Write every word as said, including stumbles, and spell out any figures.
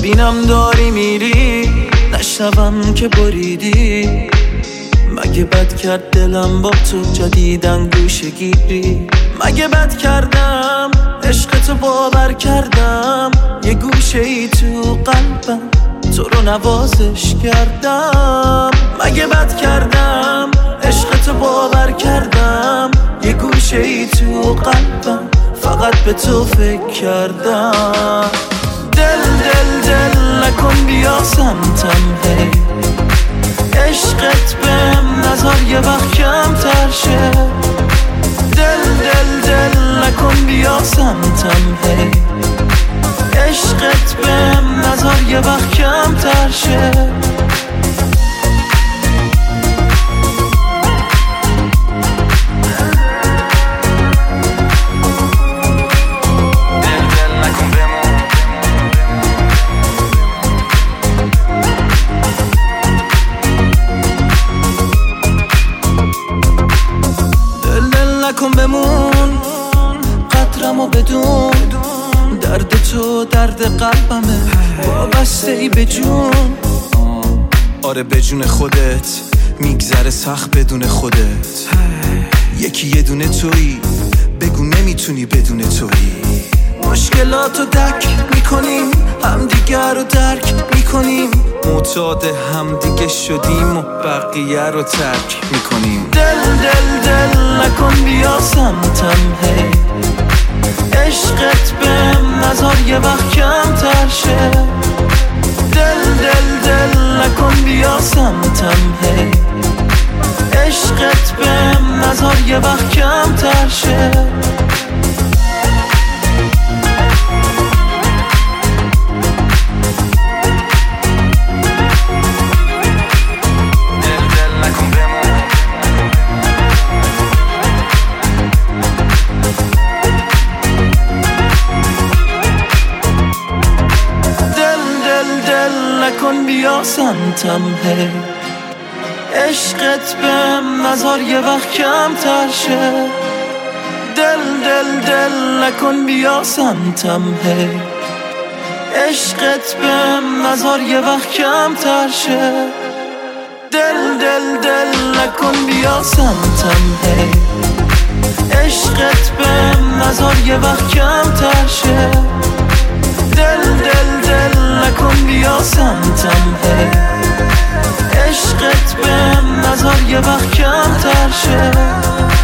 ببینم داری میری، نشنوم که بریدی. مگه بد کرد دلم با تو جدیدن گوشه گیری؟ مگه بد کردم عشق تو باور کردم، یه گوشه ای تو قلبم تو رو نوازش کردم. مگه بد کردم عشق تو باور کردم، یه گوشه ای تو قلبم فقط به تو فکر کردم. دل دل دل نکن بیا سمتم هی، عشقت بهم نظر یه وقت کم تر شه. دل دل دل نکن بیا سمتم هی، عشقت بهم نظر یه وقت کم تر شه. نکن بمون قدرمو بدون، درد تو درد قلبمه وابسته ای به جون. آره به جون خودت میگذره سخت بدون خودت. یکی یه دونه تویی، بگو نمیتونی بدون تویی. مشکلاتو دک میکنیم، همدیگر رو درک میکنیم، معتاد همدیگه شدیم و بقیه رو ترک میکنیم. دل دل دل نکن بیا سمتم هی، عشقت بهم نظر یه وقت کم تر شه. دل دل دل نکن بیا سمتم هی، عشقت بهم نظر یه وقت کم تر شه. نکن بیا سمتم هی، عشقت بهم نظر یه وقت کم تر شه. دل دل دل نکن بیا سمتم هی، عشقت بهم نظر یه وقت کم تر شه. دل دل دل نکن بیا سمتم هی، عشقت بهم نظر یه وقت کم تر شه. دل دل دل نکن بیا سمتم هی، عشقت بهم نظر یه وقت کم تر شه.